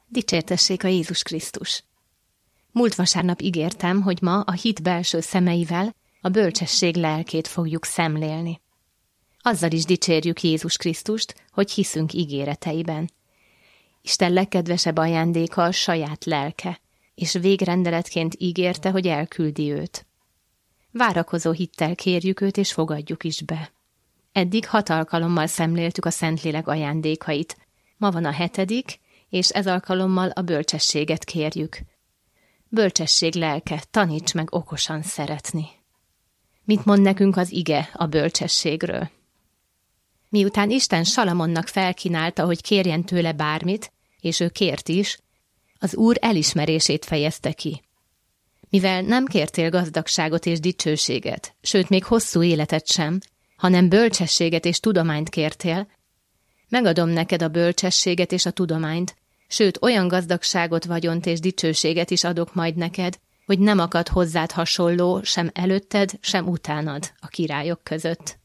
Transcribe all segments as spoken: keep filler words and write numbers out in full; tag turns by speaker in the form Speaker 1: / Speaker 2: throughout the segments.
Speaker 1: Dicsértessék a Jézus Krisztus! Múlt vasárnap ígértem, hogy ma a hit belső szemeivel a bölcsesség lelkét fogjuk szemlélni. Azzal is dicsérjük Jézus Krisztust, hogy hiszünk ígéreteiben. Isten legkedvesebb ajándéka a saját lelke, és végrendeletként ígérte, hogy elküldi őt. Várakozó hittel kérjük őt, és fogadjuk is be. Eddig hat alkalommal szemléltük a Szentlélek ajándékait. Ma van a hetedik, és ez alkalommal a bölcsességet kérjük. Bölcsesség lelke, taníts meg okosan szeretni. Mit mond nekünk az ige a bölcsességről? Miután Isten Salamonnak felkínálta, hogy kérjen tőle bármit, és ő kért is, az Úr elismerését fejezte ki. Mivel nem kértél gazdagságot és dicsőséget, sőt még hosszú életet sem, hanem bölcsességet és tudományt kértél, megadom neked a bölcsességet és a tudományt, sőt olyan gazdagságot, vagyont és dicsőséget is adok majd neked, hogy nem akad hozzád hasonló sem előtted, sem utánad a királyok között.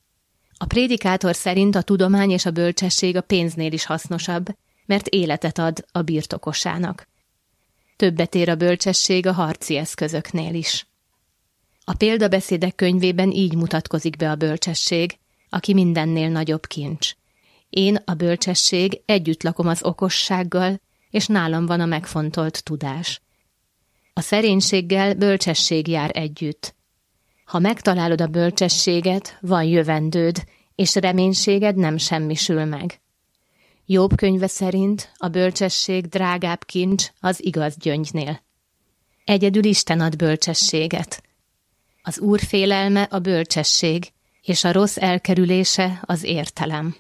Speaker 1: A prédikátor szerint a tudomány és a bölcsesség a pénznél is hasznosabb, mert életet ad a birtokosának. Többet ér a bölcsesség a harci eszközöknél is. A példabeszédek könyvében így mutatkozik be a bölcsesség, aki mindennél nagyobb kincs. Én, a bölcsesség, együtt lakom az okossággal, és nálam van a megfontolt tudás. A szerénységgel bölcsesség jár együtt. Ha megtalálod a bölcsességet, van jövendőd, és reménységed nem semmisül meg. Jobb könyve szerint a bölcsesség drágább kincs az igaz gyöngynél. Egyedül Isten ad bölcsességet. Az Úr félelme a bölcsesség, és a rossz elkerülése az értelem.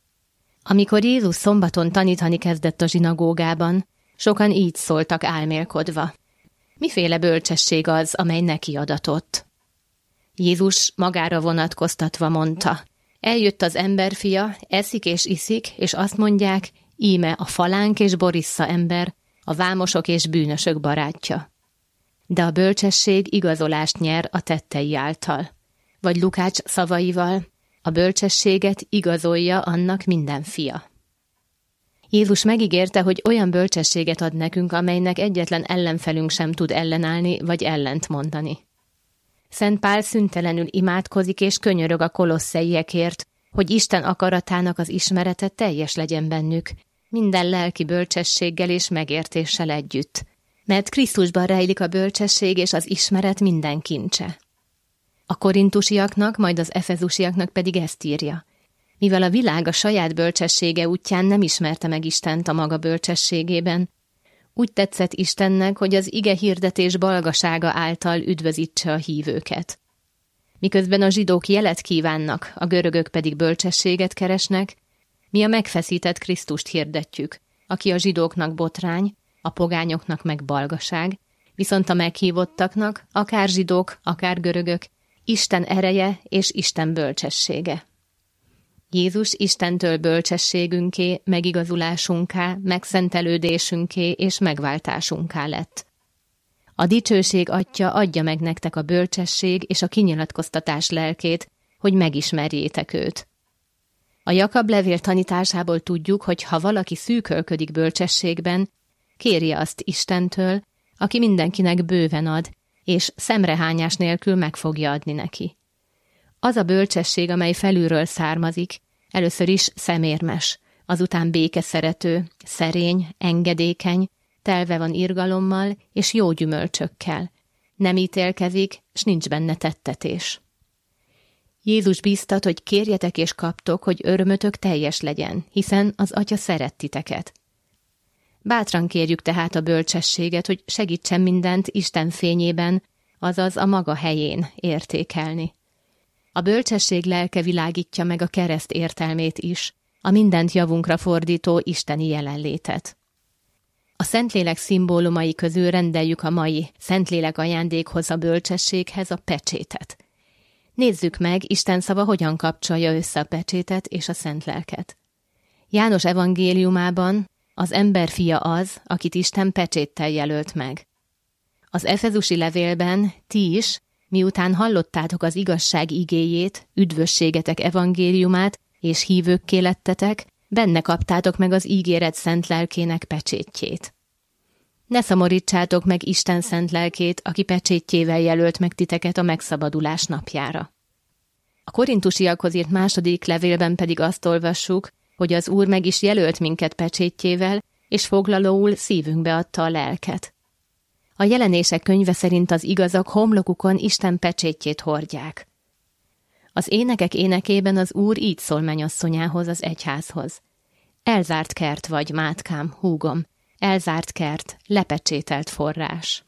Speaker 1: Amikor Jézus szombaton tanítani kezdett a zsinagógában, sokan így szóltak álmélkodva. Miféle bölcsesség az, amely neki adatott? Jézus magára vonatkoztatva mondta, eljött az emberfia, eszik és iszik, és azt mondják, íme a falánk és borissza ember, a vámosok és bűnösök barátja. De a bölcsesség igazolást nyer a tettei által. Vagy Lukács szavaival, a bölcsességet igazolja annak minden fia. Jézus megígérte, hogy olyan bölcsességet ad nekünk, amelynek egyetlen ellenfelünk sem tud ellenállni vagy ellent mondani. Szent Pál szüntelenül imádkozik és könyörög a kolosszeiekért, hogy Isten akaratának az ismerete teljes legyen bennük, minden lelki bölcsességgel és megértéssel együtt, mert Krisztusban rejlik a bölcsesség és az ismeret minden kincse. A korintusiaknak, majd az efezusiaknak pedig ezt írja. Mivel a világ a saját bölcsessége útján nem ismerte meg Istent a maga bölcsességében, úgy tetszett Istennek, hogy az ige hirdetés balgasága által üdvözítse a hívőket. Miközben a zsidók jelet kívánnak, a görögök pedig bölcsességet keresnek, mi a megfeszített Krisztust hirdetjük, aki a zsidóknak botrány, a pogányoknak meg balgaság, viszont a meghívottaknak, akár zsidók, akár görögök, Isten ereje és Isten bölcsessége. Jézus Istentől bölcsességünké, megigazulásunká, megszentelődésünké és megváltásunká lett. A dicsőség Atya adja meg nektek a bölcsesség és a kinyilatkoztatás lelkét, hogy megismerjétek őt. A Jakab levél tanításából tudjuk, hogy ha valaki szűkölködik bölcsességben, kérje azt Istentől, aki mindenkinek bőven ad, és szemrehányás nélkül meg fogja adni neki. Az a bölcsesség, amely felülről származik, először is szemérmes, azután békeszerető, szerény, engedékeny, telve van irgalommal és jó gyümölcsökkel. Nem ítélkezik, s nincs benne tettetés. Jézus bíztat, hogy kérjetek és kaptok, hogy örömötök teljes legyen, hiszen az Atya szeret titeket. Bátran kérjük tehát a bölcsességet, hogy segítsen mindent Isten fényében, azaz a maga helyén értékelni. A bölcsesség lelke világítja meg a kereszt értelmét is, a mindent javunkra fordító isteni jelenlétet. A Szentlélek szimbólumai közül rendeljük a mai Szentlélek ajándékhoz, a bölcsességhez a pecsétet. Nézzük meg, Isten szava hogyan kapcsolja össze a pecsétet és a Szentlelket. János evangéliumában az emberfia az, akit Isten pecséttel jelölt meg. Az efezusi levélben ti is, miután hallottátok az igazság igéjét, üdvösségetek evangéliumát, és hívőkké lettetek, Benne kaptátok meg az ígéret szent lelkének pecsétjét. Ne szomorítsátok meg Isten szent lelkét, aki pecsétjével jelölt meg titeket a megszabadulás napjára. A korintusiakhoz írt második levélben pedig azt olvassuk, hogy az Úr meg is jelölt minket pecsétjével, és foglalóul szívünkbe adta a lelket. A Jelenések könyve szerint az igazak homlokukon Isten pecsétjét hordják. Az énekek énekében az Úr így szól mennyasszonyához, az egyházhoz. Elzárt kert vagy, mátkám, húgom, elzárt kert, lepecsételt forrás.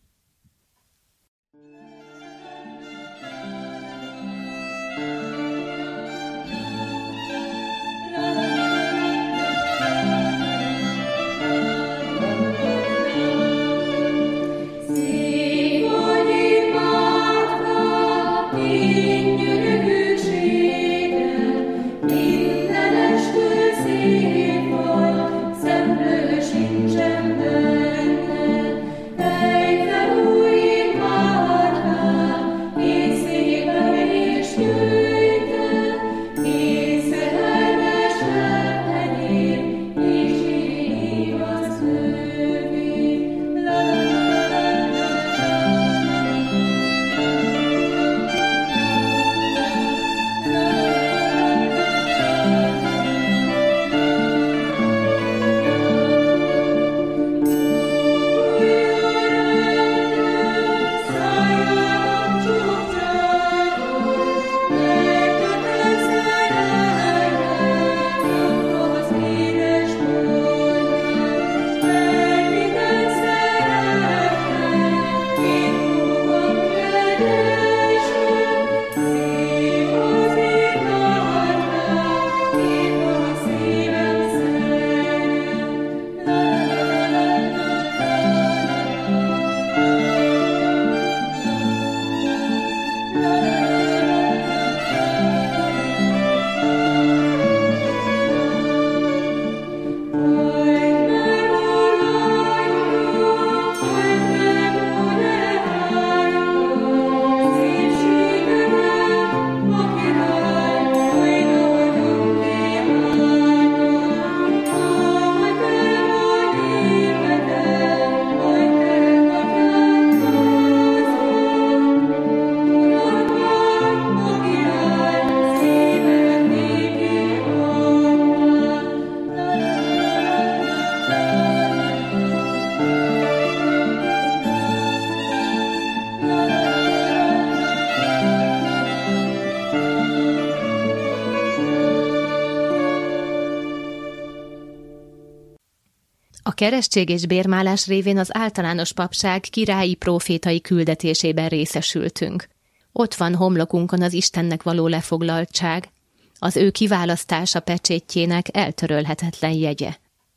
Speaker 1: A keresztség és bérmálás révén az általános papság királyi prófétai küldetésében részesültünk. Ott van homlokunkon az Istennek való lefoglaltság, az ő kiválasztása pecsétjének eltörölhetetlen jegye.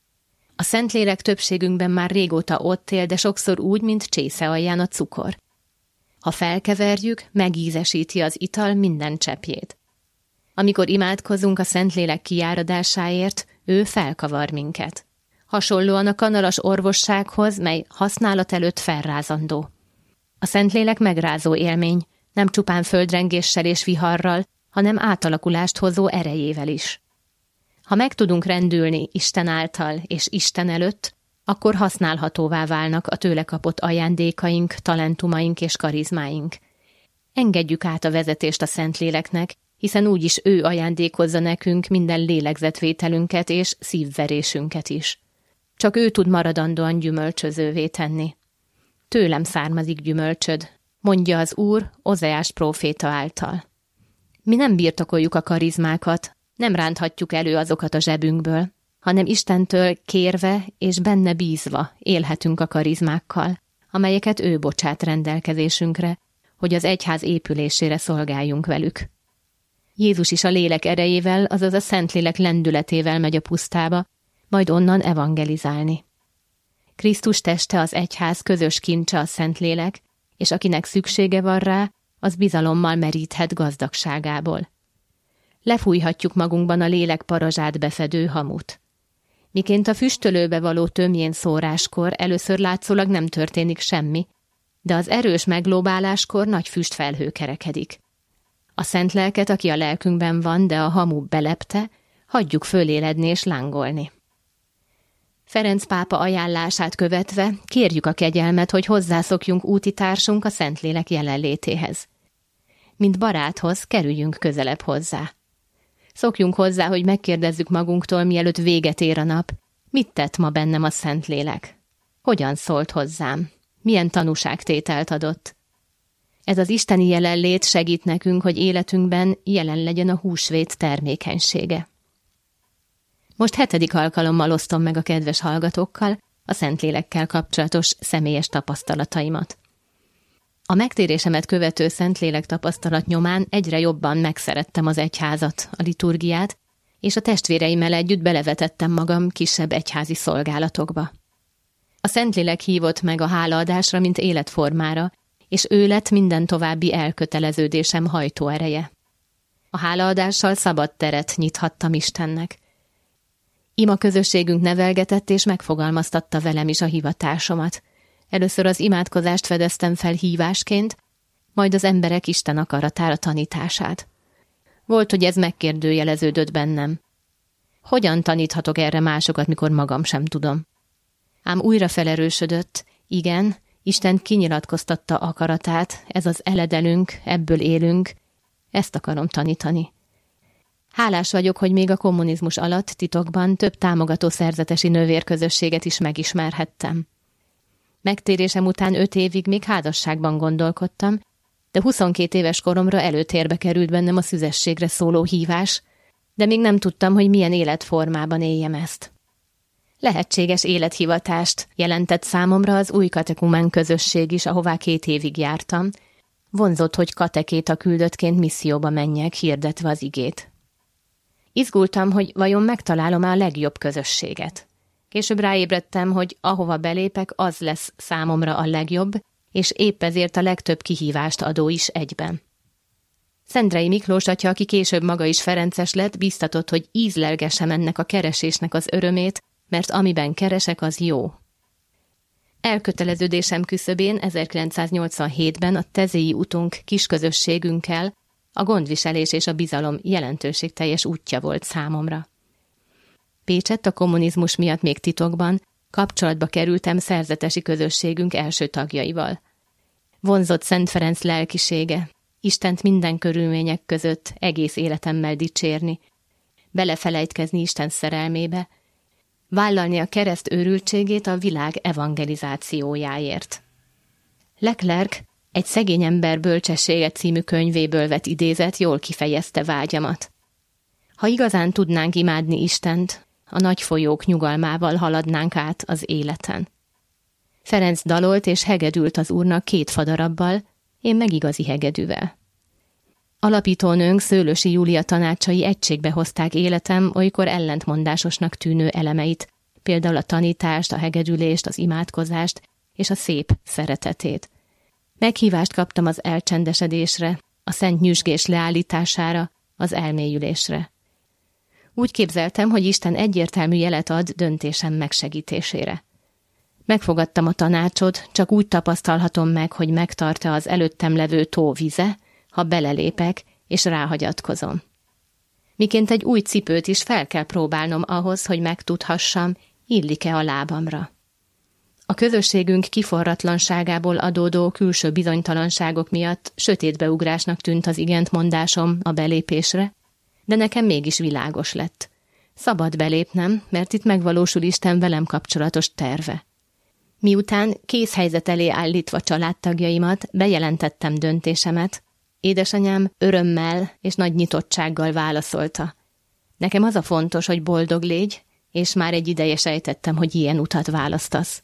Speaker 1: A Szentlélek többségünkben már régóta ott él, de sokszor úgy, mint csésze alján a cukor. Ha felkeverjük, megízesíti az ital minden cseppjét. Amikor imádkozunk a Szentlélek kiáradásáért, ő felkavar minket. Hasonlóan a kanalas orvossághoz, mely használat előtt felrázandó. A Szentlélek megrázó élmény, nem csupán földrengéssel és viharral, hanem átalakulást hozó erejével is. Ha meg tudunk rendülni Isten által és Isten előtt, akkor használhatóvá válnak a tőle kapott ajándékaink, talentumaink és karizmáink. Engedjük át a vezetést a Szentléleknek, hiszen úgyis ő ajándékozza nekünk minden lélegzetvételünket és szívverésünket is. Csak ő tud maradandóan gyümölcsözővé tenni. Tőlem származik gyümölcsöd, mondja az Úr Ozeás próféta által. Mi nem birtokoljuk a karizmákat, nem ránthatjuk elő azokat a zsebünkből, hanem Istentől kérve és benne bízva élhetünk a karizmákkal, amelyeket ő bocsát rendelkezésünkre, hogy az egyház épülésére szolgáljunk velük. Jézus is a lélek erejével, azaz a Szentlélek lendületével megy a pusztába, majd onnan evangelizálni. Krisztus teste az egyház közös kincse a Szentlélek, és akinek szüksége van rá, az bizalommal meríthet gazdagságából. Lefújhatjuk magunkban a lélek parazsát befedő hamut. Miként a füstölőbe való tömjén szóráskor először látszólag nem történik semmi, de az erős meglóbáláskor nagy füstfelhő kerekedik. A szent lelket, aki a lelkünkben van, de a hamu belepte, hagyjuk föléledni és lángolni. Ferenc pápa ajánlását követve kérjük a kegyelmet, hogy hozzászokjunk útitársunk a Szentlélek jelenlétéhez. Mint baráthoz kerüljünk közelebb hozzá. Szokjunk hozzá, hogy megkérdezzük magunktól, mielőtt véget ér a nap, mit tett ma bennem a Szentlélek? Hogyan szólt hozzám? Milyen tanúságtételt adott? Ez az isteni jelenlét segít nekünk, hogy életünkben jelen legyen a húsvét termékenysége. Most hetedik alkalommal osztom meg a kedves hallgatókkal a Szentlélekkel kapcsolatos személyes tapasztalataimat. A megtérésemet követő Szentlélek tapasztalat nyomán egyre jobban megszerettem az egyházat, a liturgiát, és a testvéreimmel együtt belevetettem magam kisebb egyházi szolgálatokba. A Szentlélek hívott meg a hálaadásra, mint életformára, és ő lett minden további elköteleződésem hajtóereje. A hálaadással szabad teret nyithattam Istennek. Ima közösségünk nevelgetett és megfogalmaztatta velem is a hivatásomat. Először az imádkozást fedeztem fel hívásként, majd az emberek Isten akaratára tanítását. Volt, hogy ez megkérdőjeleződött bennem. Hogyan taníthatok erre másokat, mikor magam sem tudom? Ám újra felerősödött, igen, Isten kinyilatkoztatta akaratát, ez az eledelünk, ebből élünk, ezt akarom tanítani. Hálás vagyok, hogy még a kommunizmus alatt titokban több támogató szerzetesi nővérközösséget is megismerhettem. Megtérésem után öt évig még házasságban gondolkodtam, de huszonkét éves koromra előtérbe került bennem a szüzességre szóló hívás, de még nem tudtam, hogy milyen életformában éljem ezt. Lehetséges élethivatást jelentett számomra az új katekumán közösség is, ahová két évig jártam. Vonzott, hogy katekéta küldöttként misszióba menjek, hirdetve az igét. Izgultam, hogy vajon megtalálom-e a legjobb közösséget. Később ráébredtem, hogy ahova belépek, az lesz számomra a legjobb, és épp ezért a legtöbb kihívást adó is egyben. Szendrei Miklós atya, aki később maga is ferences lett, biztatott, hogy ízlelgessem ennek a keresésnek az örömét, mert amiben keresek, az jó. Elköteleződésem küszöbén ezerkilencszáznyolcvanhétben a Tezéi utunk kisközösségünkkel a gondviselés és a bizalom jelentőségteljes útja volt számomra. Pécsett a kommunizmus miatt még titokban kapcsolatba kerültem szerzetesi közösségünk első tagjaival. Vonzott Szent Ferenc lelkisége, Istent minden körülmények között egész életemmel dicsérni, belefelejtkezni Isten szerelmébe, vállalni a kereszt őrültségét a világ evangelizációjáért. Leclerc egy Szegény ember bölcsessége című könyvéből vett idézet jól kifejezte vágyamat. Ha igazán tudnánk imádni Istent, a nagy folyók nyugalmával haladnánk át az életen. Ferenc dalolt és hegedült az Úrnak két fadarabbal, én meg igazi hegedűvel. Alapítónőnk Szőlősi Júlia tanácsai egységbe hozták életem olykor ellentmondásosnak tűnő elemeit, például a tanítást, a hegedülést, az imádkozást és a szép szeretetét. Meghívást kaptam az elcsendesedésre, a szent nyüzsgés leállítására, az elmélyülésre. Úgy képzeltem, hogy Isten egyértelmű jelet ad döntésem megsegítésére. Megfogadtam a tanácsot, csak úgy tapasztalhatom meg, hogy megtart-e az előttem levő tó vize, ha belelépek és ráhagyatkozom. Miként egy új cipőt is fel kell próbálnom ahhoz, hogy megtudhassam, illik-e a lábamra. A közösségünk kiforratlanságából adódó külső bizonytalanságok miatt sötétbeugrásnak tűnt az igentmondásom a belépésre, de nekem mégis világos lett. Szabad belépnem, mert itt megvalósul Isten velem kapcsolatos terve. Miután készhelyzet elé állítva családtagjaimat, bejelentettem döntésemet, édesanyám örömmel és nagy nyitottsággal válaszolta. Nekem az a fontos, hogy boldog légy, és már egy ideje sejtettem, hogy ilyen utat választasz.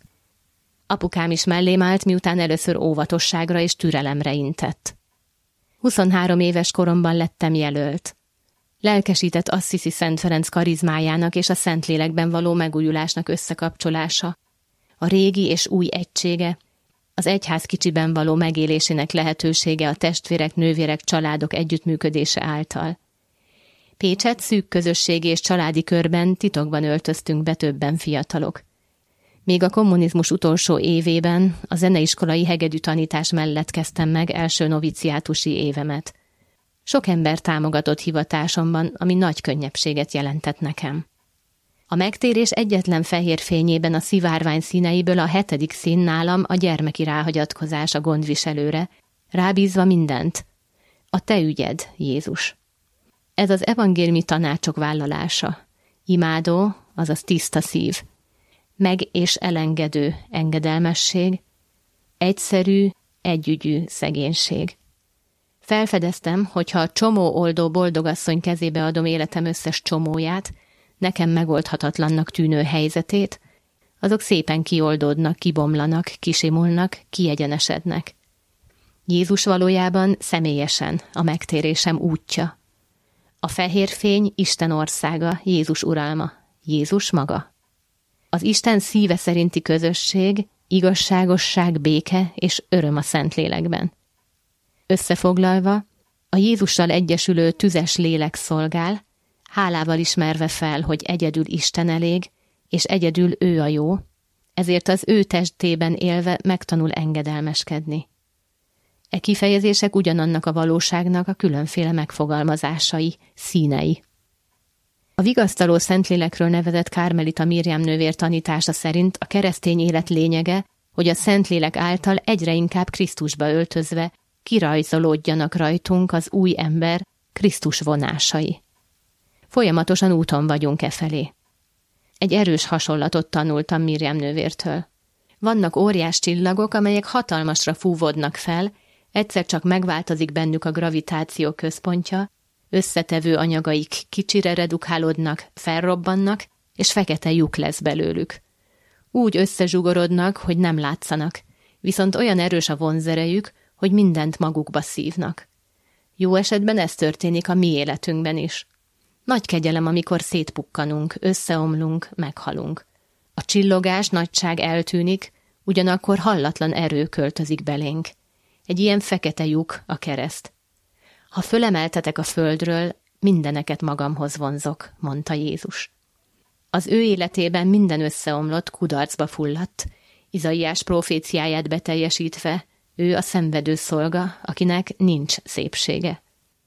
Speaker 1: Apukám is mellém állt, miután először óvatosságra és türelemre intett. huszonhárom éves koromban lettem jelölt. Lelkesített Assisi Szent Ferenc karizmájának és a Szentlélekben való megújulásnak összekapcsolása, a régi és új egysége, az egyház kicsiben való megélésének lehetősége a testvérek, nővérek, családok együttműködése által. Pécsett szűk közösségi és családi körben titokban öltöztünk be többen fiatalok. Még a kommunizmus utolsó évében a zeneiskolai hegedű tanítás mellett kezdtem meg első noviciátusi évemet. Sok ember támogatott hivatásomban, ami nagy könnyebbséget jelentett nekem. A megtérés egyetlen fehér fényében a szivárvány színeiből a hetedik szín nálam a gyermeki ráhagyatkozás a gondviselőre, rábízva mindent. A te ügyed, Jézus. Ez az evangéliumi tanácsok vállalása. Imádó, azaz tiszta szív. Meg és elengedő engedelmesség. Egyszerű, együgyű szegénység. Felfedeztem, hogyha a csomó oldó boldogasszony kezébe adom életem összes csomóját, nekem megoldhatatlannak tűnő helyzetét, azok szépen kioldódnak, kibomlanak, kisimulnak, kiegyenesednek. Jézus valójában személyesen a megtérésem útja. A fehér fény Isten országa, Jézus uralma, Jézus maga. Az Isten szíve szerinti közösség, igazságosság, béke és öröm a Szentlélekben. Összefoglalva, a Jézussal egyesülő tüzes lélek szolgál, hálával ismerve fel, hogy egyedül Isten elég, és egyedül ő a jó, ezért az ő testében élve megtanul engedelmeskedni. E kifejezések ugyanannak a valóságnak a különféle megfogalmazásai, színei. A vigasztaló Szentlélekről nevezett Kármelita Mirjam nővér tanítása szerint a keresztény élet lényege, hogy a Szentlélek által egyre inkább Krisztusba öltözve kirajzolódjanak rajtunk az új ember, Krisztus vonásai. Folyamatosan úton vagyunk e felé. Egy erős hasonlatot tanultam Mirjam nővértől. Vannak óriás csillagok, amelyek hatalmasra fúvódnak fel, egyszer csak megváltozik bennük a gravitáció központja, összetevő anyagaik kicsire redukálódnak, felrobbannak, és fekete lyuk lesz belőlük. Úgy összezsugorodnak, hogy nem látszanak, viszont olyan erős a vonzerejük, hogy mindent magukba szívnak. Jó esetben ez történik a mi életünkben is. Nagy kegyelem, amikor szétpukkanunk, összeomlunk, meghalunk. A csillogás nagyság eltűnik, ugyanakkor hallatlan erő költözik belénk. Egy ilyen fekete lyuk a kereszt. Ha fölemeltetek a földről, mindeneket magamhoz vonzok, mondta Jézus. Az ő életében minden összeomlott, kudarcba fulladt, Izaiás proféciáját beteljesítve, ő a szenvedő szolga, akinek nincs szépsége.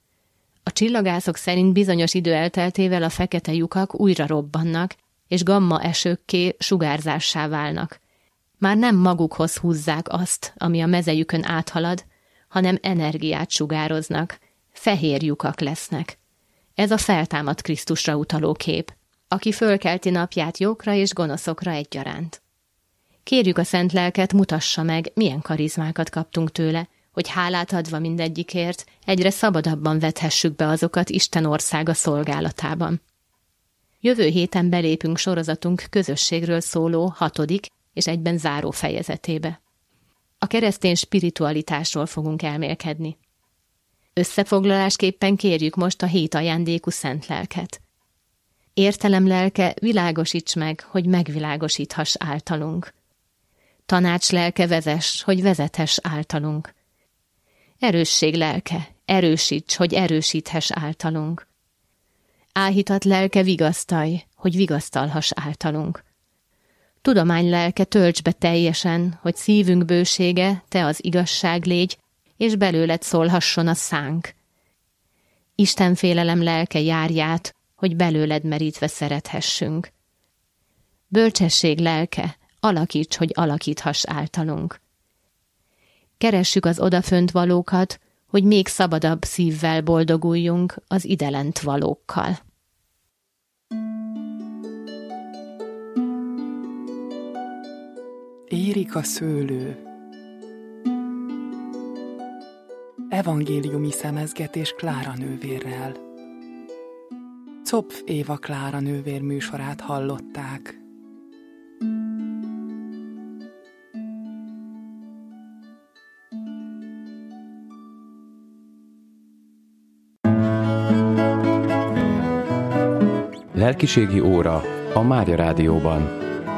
Speaker 1: A csillagászok szerint bizonyos idő elteltével a fekete lyukak újra robbannak, és gamma esőkké, sugárzássá válnak. Már nem magukhoz húzzák azt, ami a mezejükön áthalad, hanem energiát sugároznak, fehér lyukak lesznek. Ez a feltámadt Krisztusra utaló kép, aki fölkelti napját jókra és gonoszokra egyaránt. Kérjük a Szent Lelket, mutassa meg, milyen karizmákat kaptunk tőle, hogy hálát adva mindegyikért egyre szabadabban vethessük be azokat Isten országa szolgálatában. Jövő héten belépünk sorozatunk közösségről szóló hatodik és egyben záró fejezetébe. A keresztény spiritualitásról fogunk elmélkedni. Összefoglalásképpen kérjük most a hét ajándékú Szent Lelket. Értelem lelke, világosíts meg, hogy megvilágosíthass általunk. Tanács lelke, vezess, hogy vezethess általunk. Erősség lelke, erősíts, hogy erősíthess általunk. Áhítat lelke, vigasztalj, hogy vigasztalhass általunk. Tudomány lelke, tölts be teljesen, hogy szívünk bősége, te az igazság légy, és belőled szólhasson a szánk. Isten félelem lelke, járját, hogy belőled merítve szerethessünk. Bölcsesség lelke, alakíts, hogy alakíthass általunk. Keressük az odafönt valókat, hogy még szabadabb szívvel boldoguljunk az idelent valókkal.
Speaker 2: Érik a szőlő. Evangéliumi szemezgetés Klára nővérrel. Zopf Éva Klára nővér műsorát hallották.
Speaker 3: Lelkiségi óra a Mária Rádióban.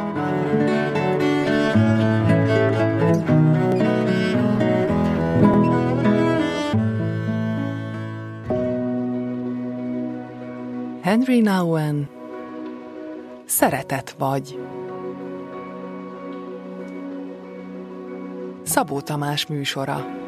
Speaker 2: Henry Nouwen. Szeretet vagy. Szabó Tamás műsora.